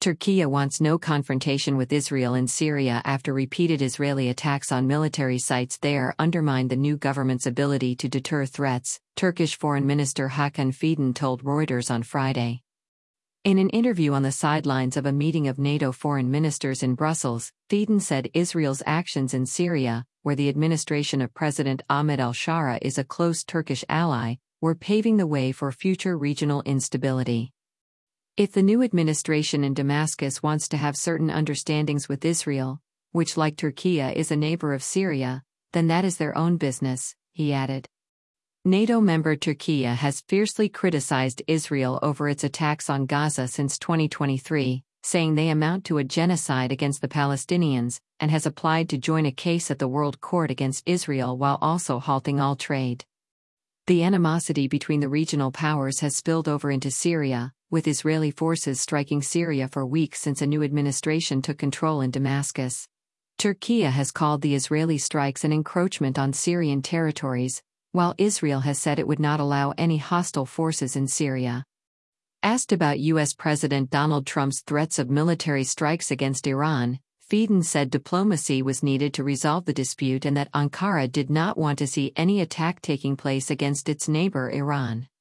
Turkey wants no confrontation with Israel in Syria after repeated Israeli attacks on military sites there undermine the new government's ability to deter threats, Turkish Foreign Minister Hakan Fidan told Reuters on Friday. In an interview on the sidelines of a meeting of NATO foreign ministers in Brussels, Fidan said Israel's actions in Syria, where the administration of President Ahmed al-Shara is a close Turkish ally, were paving the way for future regional instability. If the new administration in Damascus wants to have certain understandings with Israel, which like Turkey is a neighbor of Syria, then that is their own business, he added. NATO member Turkey has fiercely criticized Israel over its attacks on Gaza since 2023, saying they amount to a genocide against the Palestinians, and has applied to join a case at the World Court against Israel while also halting all trade. The animosity between the regional powers has spilled over into Syria, with Israeli forces striking Syria for weeks since a new administration took control in Damascus. Turkey has called the Israeli strikes an encroachment on Syrian territories, while Israel has said it would not allow any hostile forces in Syria. Asked about U.S. President Donald Trump's threats of military strikes against Iran, Fidan said diplomacy was needed to resolve the dispute and that Ankara did not want to see any attack taking place against its neighbor Iran.